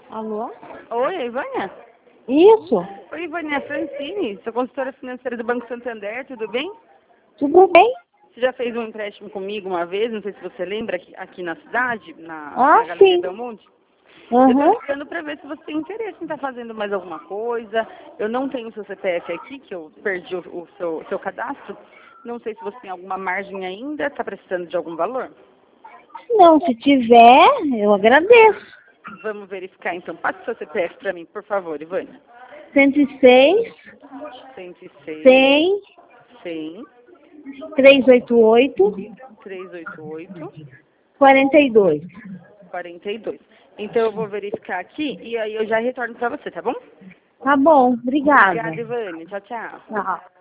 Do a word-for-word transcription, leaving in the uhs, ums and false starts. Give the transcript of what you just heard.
Alô? Oi, Ivânia? Isso, Oi, Ivânia, é Francine, sou consultora financeira do Banco Santander, tudo bem? tudo bem? Você já fez um empréstimo comigo uma vez, não sei se você lembra, aqui, aqui na cidade, na, Ah, na Galeria sim. Belmonte? Uhum. Eu tô ligando para ver se você tem interesse em estar fazendo mais alguma coisa. Eu não tenho o seu C P F aqui, que eu perdi o, o seu, seu cadastro. Não sei se você tem alguma margem ainda, está precisando de algum valor. Não, se tiver, eu agradeço. Vamos verificar então. Passe o seu C P F para mim, por favor, Ivânia. cento e seis, cento e seis, cem, cem, trezentos e oitenta e oito, trezentos e oitenta e oito, quarenta e dois. quarenta e dois. Então eu vou verificar aqui e aí eu já retorno para você, tá bom? Tá bom, obrigada. Obrigada, Ivânia. Tchau, tchau. Tchau.